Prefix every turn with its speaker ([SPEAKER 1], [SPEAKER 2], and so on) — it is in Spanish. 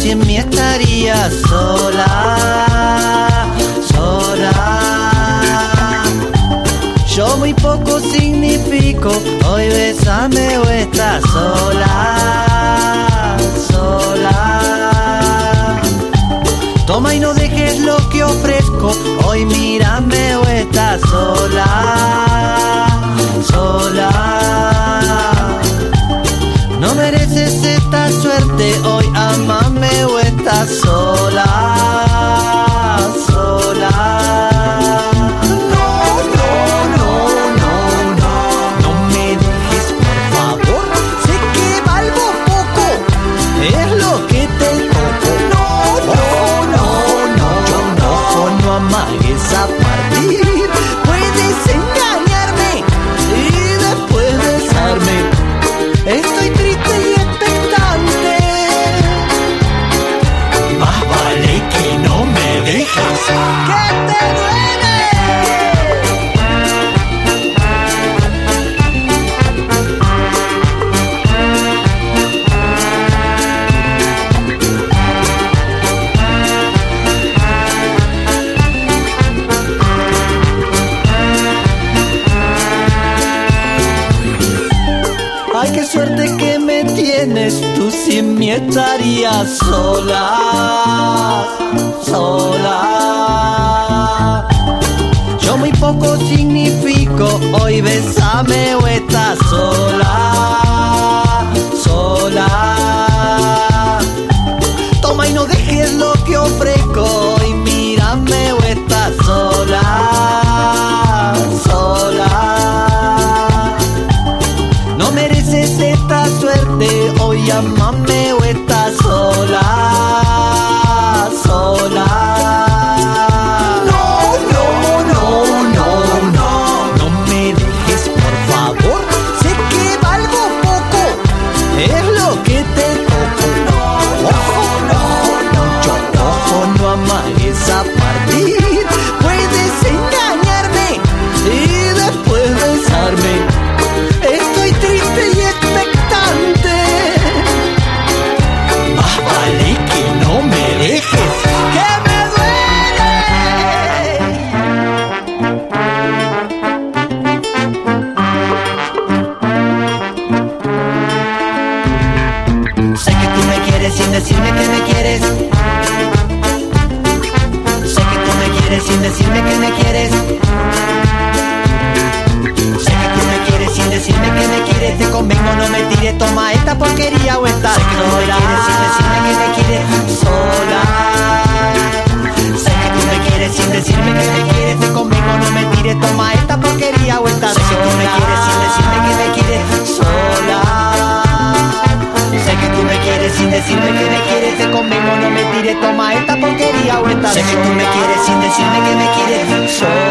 [SPEAKER 1] si en mí estarías sola, sola. Yo muy poco significo, hoy bésame o estás sola, sola. Toma y no dejes lo que ofrezco, hoy mírame o estás sola, sola. No mereces esta suerte, hoy amame o estás sola, sola. A partir, puedes engañarme y después besarme. Estoy triste y expectante. Más vale que no me dejes. ¡Que te Ay, qué suerte que me tienes, tú sin mí estarías sola, sola. Yo muy poco significo, hoy bésame o estás sola, sola. Toma y no dejes lo que ofrezco, hoy mírame o estás sola, sola. No mereces esta suerte, hoy amame o estás sola, sola. No, no, no, no, no, no me dejes por favor. Sé que valgo poco, es lo que te toco. Ojo, no, no, yo ojo, no amagues a partir. Puedes engañarme y después besarme. Estoy triste y expectante. Más vale que no me dejes, que me duele. Sé que tú me quieres sin decirme que me quieres. Sé que tú me quieres sin decirme que me quieres. Sin decirme que me quieres, te convengo, no me tires, toma esta porquería o esta. Sé que tú me quieres sin decirme que me quieres sola. Sé que tú me quieres sin decirme que me quieres, te convengo, no me tires, toma esta porquería o esta. Sé que tú me quieres sin decirme que me quieres sola. Sé que tú me quieres sin decirme que me quieres, te convengo, no me tires, toma esta porquería o esta. Sé que tú me quieres sin decirme que me quieres sola.